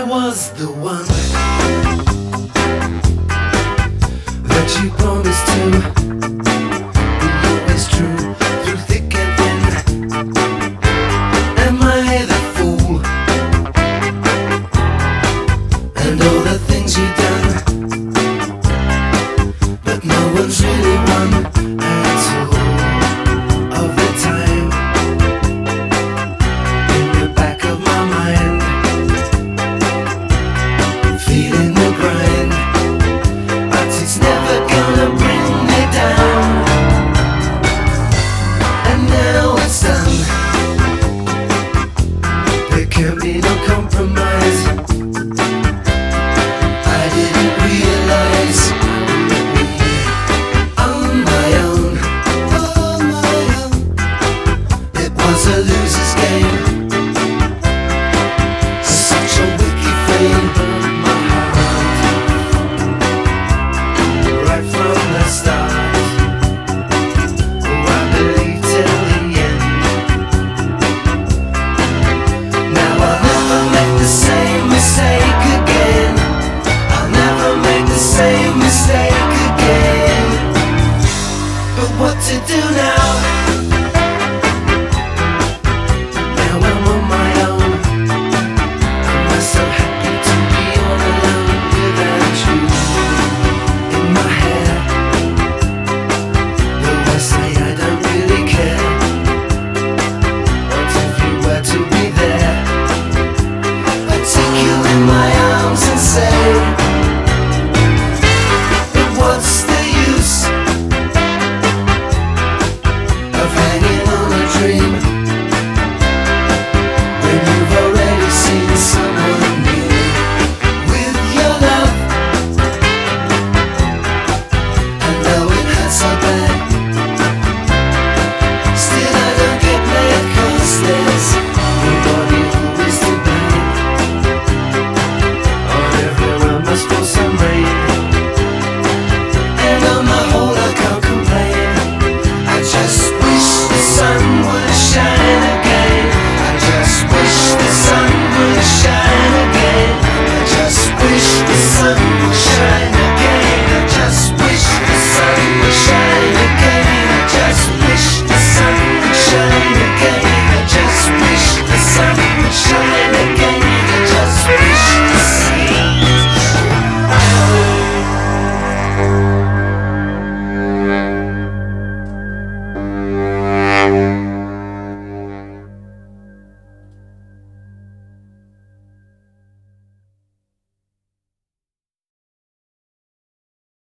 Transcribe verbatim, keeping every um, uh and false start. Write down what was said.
I was the one that you promised to be always true through thick and thin. Am I the fool? And all the things you've done, but no one's really won at all of the time. In the back of my mind, feeling the grind, but it's never gonna bring me down. And now it's done, there can be no compromise. I didn't realize on my own, on my own, it was a loser's game. Such a wicked fame burned my heart right from the start. Oh, I believed till the end. Now I'll never make the same mistake again. I'll never make the same mistake again. But what to do now? Now I'm on my own. Am I so happy to be all alone without you in my hair? Though I say I don't really care. What if you were to be there? I'd take you in my arms and say, but what's the use of hanging on a dream when you've already seen someone new with your love? And though it hurts so bad, still I don't get mad, 'cause there's nobody who is to blame. On everyone must fall some rain, and on the whole I can't complain. I just wish the sun would shine again. I just wish the sun would shine again. I just wish the sun would shine again. I just wish the sun would shine again. I just wish the sun would shine again. I just wish the sun would shine